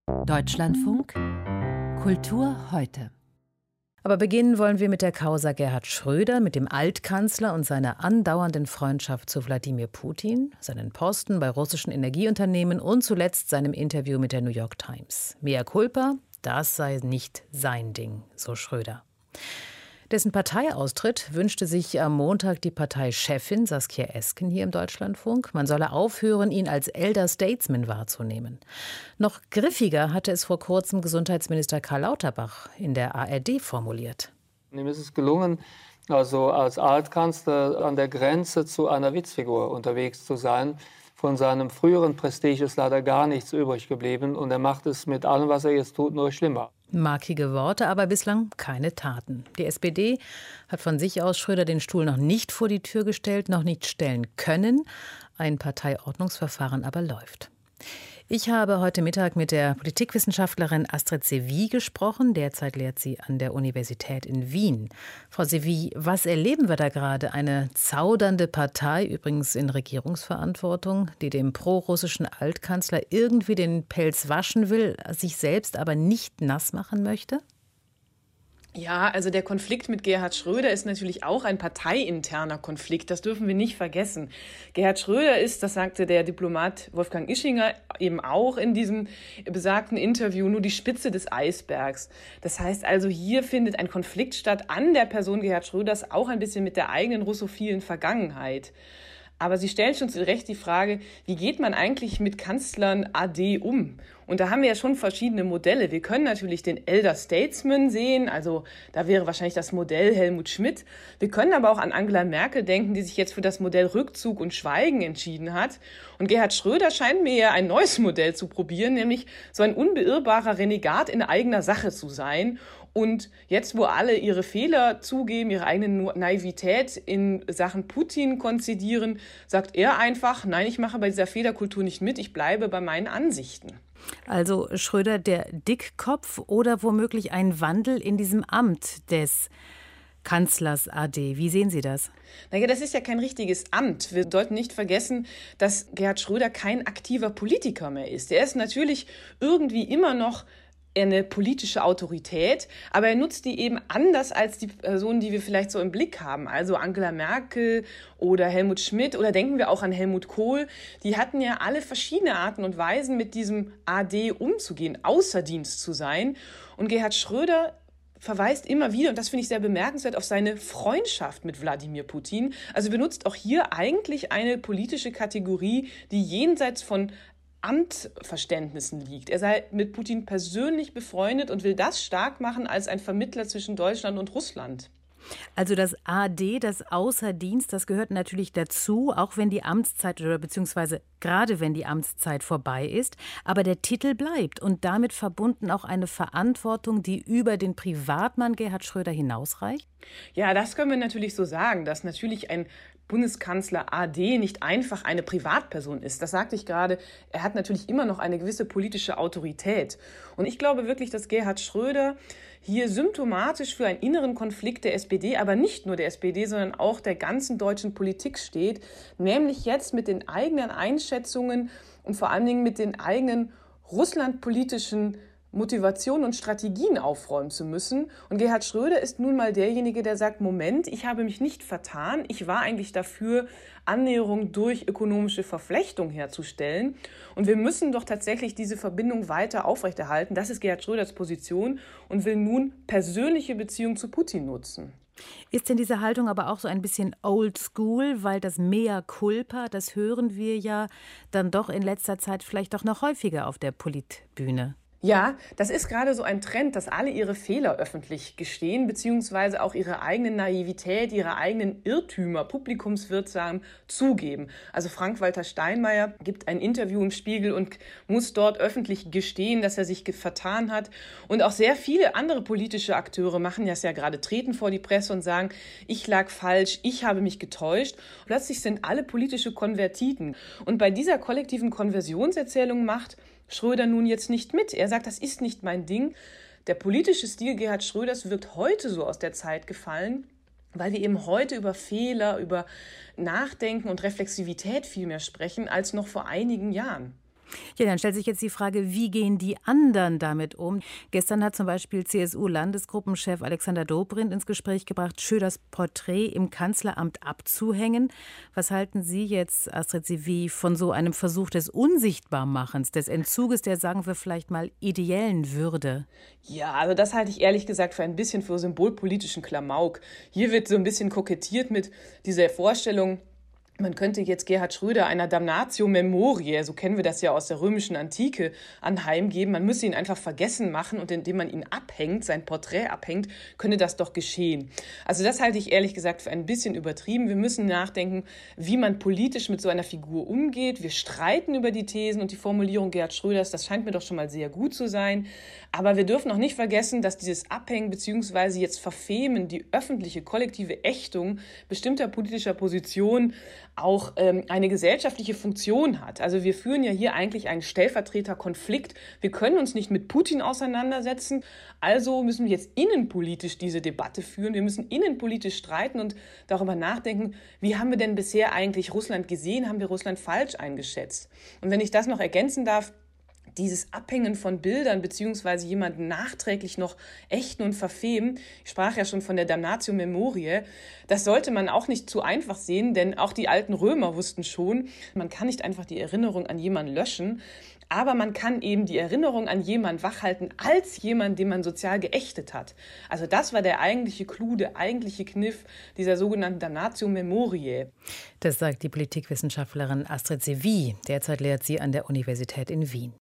Deutschlandfunk Kultur heute. Aber beginnen wollen wir mit der Causa Gerhard Schröder, mit dem Altkanzler und seiner andauernden Freundschaft zu Wladimir Putin, seinen Posten bei russischen Energieunternehmen und zuletzt seinem Interview mit der New York Times. Mea culpa, das sei nicht sein Ding, so Schröder. Dessen Parteiaustritt wünschte sich am Montag die Parteichefin Saskia Esken hier im Deutschlandfunk. Man solle aufhören, ihn als Elder Statesman wahrzunehmen. Noch griffiger hatte es vor kurzem Gesundheitsminister Karl Lauterbach in der ARD formuliert. Ihm ist es gelungen, also als Altkanzler an der Grenze zu einer Witzfigur unterwegs zu sein. Von seinem früheren Prestige ist leider gar nichts übrig geblieben und er macht es mit allem, was er jetzt tut, nur schlimmer. Markige Worte, aber bislang keine Taten. Die SPD hat von sich aus Schröder den Stuhl noch nicht vor die Tür gestellt, noch nicht stellen können. Ein Parteiordnungsverfahren aber läuft. Ich habe heute Mittag mit der Politikwissenschaftlerin Astrid Sevy gesprochen. Derzeit lehrt sie an der Universität in Wien. Frau Sevy, was erleben wir da gerade? Eine zaudernde Partei, übrigens in Regierungsverantwortung, die dem prorussischen Altkanzler irgendwie den Pelz waschen will, sich selbst aber nicht nass machen möchte? Ja, also der Konflikt mit Gerhard Schröder ist natürlich auch ein parteiinterner Konflikt. Das dürfen wir nicht vergessen. Gerhard Schröder ist, das sagte der Diplomat Wolfgang Ischinger eben auch in diesem besagten Interview, nur die Spitze des Eisbergs. Das heißt also, hier findet ein Konflikt statt an der Person Gerhard Schröders, auch ein bisschen mit der eigenen russophilen Vergangenheit. Aber Sie stellen schon zu Recht die Frage, wie geht man eigentlich mit Kanzlern AD um? Und da haben wir ja schon verschiedene Modelle. Wir können natürlich den Elder Statesman sehen, also da wäre wahrscheinlich das Modell Helmut Schmidt. Wir können aber auch an Angela Merkel denken, die sich jetzt für das Modell Rückzug und Schweigen entschieden hat. Und Gerhard Schröder scheint mir ja ein neues Modell zu probieren, nämlich so ein unbeirrbarer Renegat in eigener Sache zu sein. Und jetzt, wo alle ihre Fehler zugeben, ihre eigene Naivität in Sachen Putin konzidieren, sagt er einfach, nein, ich mache bei dieser Fehlerkultur nicht mit, ich bleibe bei meinen Ansichten. Also Schröder der Dickkopf oder womöglich ein Wandel in diesem Amt des Kanzlers AD. Wie sehen Sie das? Naja, das ist ja kein richtiges Amt. Wir sollten nicht vergessen, dass Gerhard Schröder kein aktiver Politiker mehr ist. Er ist natürlich irgendwie immer noch eine politische Autorität, aber er nutzt die eben anders als die Personen, die wir vielleicht so im Blick haben. Also Angela Merkel oder Helmut Schmidt oder denken wir auch an Helmut Kohl. Die hatten ja alle verschiedene Arten und Weisen, mit diesem AD umzugehen, außer Dienst zu sein. Und Gerhard Schröder verweist immer wieder, und das finde ich sehr bemerkenswert, auf seine Freundschaft mit Wladimir Putin. Also benutzt auch hier eigentlich eine politische Kategorie, die jenseits von Amtverständnissen liegt. Er sei mit Putin persönlich befreundet und will das stark machen als ein Vermittler zwischen Deutschland und Russland. Also das AD, das Außerdienst, das gehört natürlich dazu, auch wenn die Amtszeit oder beziehungsweise gerade wenn die Amtszeit vorbei ist. Aber der Titel bleibt und damit verbunden auch eine Verantwortung, die über den Privatmann Gerhard Schröder hinausreicht? Ja, das können wir natürlich so sagen, dass natürlich ein Bundeskanzler AD nicht einfach eine Privatperson ist. Das sagte ich gerade. Er hat natürlich immer noch eine gewisse politische Autorität. Und ich glaube wirklich, dass Gerhard Schröder hier symptomatisch für einen inneren Konflikt der SPD, aber nicht nur der SPD, sondern auch der ganzen deutschen Politik steht, nämlich jetzt mit den eigenen Einschätzungen und vor allen Dingen mit den eigenen russlandpolitischen Motivationen und Strategien aufräumen zu müssen. Und Gerhard Schröder ist nun mal derjenige, der sagt, Moment, ich habe mich nicht vertan. Ich war eigentlich dafür, Annäherung durch ökonomische Verflechtung herzustellen. Und wir müssen doch tatsächlich diese Verbindung weiter aufrechterhalten. Das ist Gerhard Schröders Position und will nun persönliche Beziehungen zu Putin nutzen. Ist denn diese Haltung aber auch so ein bisschen old school, weil das Mea culpa, das hören wir ja dann doch in letzter Zeit vielleicht doch noch häufiger auf der Politbühne? Ja, das ist gerade so ein Trend, dass alle ihre Fehler öffentlich gestehen, beziehungsweise auch ihre eigene Naivität, ihre eigenen Irrtümer publikumswirksam zugeben. Also Frank-Walter Steinmeier gibt ein Interview im Spiegel und muss dort öffentlich gestehen, dass er sich vertan hat. Und auch sehr viele andere politische Akteure machen das ja gerade, treten vor die Presse und sagen, ich lag falsch, ich habe mich getäuscht. Plötzlich sind alle politische Konvertiten. Und bei dieser kollektiven Konversionserzählung macht Schröder nun jetzt nicht mit. Er sagt, das ist nicht mein Ding. Der politische Stil Gerhard Schröders wirkt heute so aus der Zeit gefallen, weil wir eben heute über Fehler, über Nachdenken und Reflexivität viel mehr sprechen als noch vor einigen Jahren. Ja, dann stellt sich jetzt die Frage, wie gehen die anderen damit um? Gestern hat zum Beispiel CSU-Landesgruppenchef Alexander Dobrindt ins Gespräch gebracht, Schröders Porträt im Kanzleramt abzuhängen. Was halten Sie jetzt, Astrid Sevi, von so einem Versuch des Unsichtbarmachens, des Entzuges der, sagen wir vielleicht mal, ideellen Würde? Ja, also das halte ich ehrlich gesagt für ein bisschen für symbolpolitischen Klamauk. Hier wird so ein bisschen kokettiert mit dieser Vorstellung, man könnte jetzt Gerhard Schröder einer Damnatio Memoriae, so kennen wir das ja aus der römischen Antike, anheimgeben. Man müsse ihn einfach vergessen machen und indem man ihn abhängt, sein Porträt abhängt, könne das doch geschehen. Also das halte ich ehrlich gesagt für ein bisschen übertrieben. Wir müssen nachdenken, wie man politisch mit so einer Figur umgeht. Wir streiten über die Thesen und die Formulierung Gerhard Schröders, das scheint mir doch schon mal sehr gut zu sein. Aber wir dürfen auch nicht vergessen, dass dieses Abhängen bzw. jetzt Verfemen, die öffentliche, kollektive Ächtung bestimmter politischer Positionen auch eine gesellschaftliche Funktion hat. Also wir führen ja hier eigentlich einen Stellvertreterkonflikt. Wir können uns nicht mit Putin auseinandersetzen, also müssen wir jetzt innenpolitisch diese Debatte führen. Wir müssen innenpolitisch streiten und darüber nachdenken, wie haben wir denn bisher eigentlich Russland gesehen, haben wir Russland falsch eingeschätzt? Und wenn ich das noch ergänzen darf, dieses Abhängen von Bildern beziehungsweise jemanden nachträglich noch ächten und verfemen, ich sprach ja schon von der Damnatio Memoriae, das sollte man auch nicht zu einfach sehen, denn auch die alten Römer wussten schon, man kann nicht einfach die Erinnerung an jemanden löschen, aber man kann eben die Erinnerung an jemanden wachhalten als jemand, den man sozial geächtet hat. Also das war der eigentliche Clou, der eigentliche Kniff dieser sogenannten Damnatio Memoriae. Das sagt die Politikwissenschaftlerin Astrid Sevi. Derzeit lehrt sie an der Universität in Wien.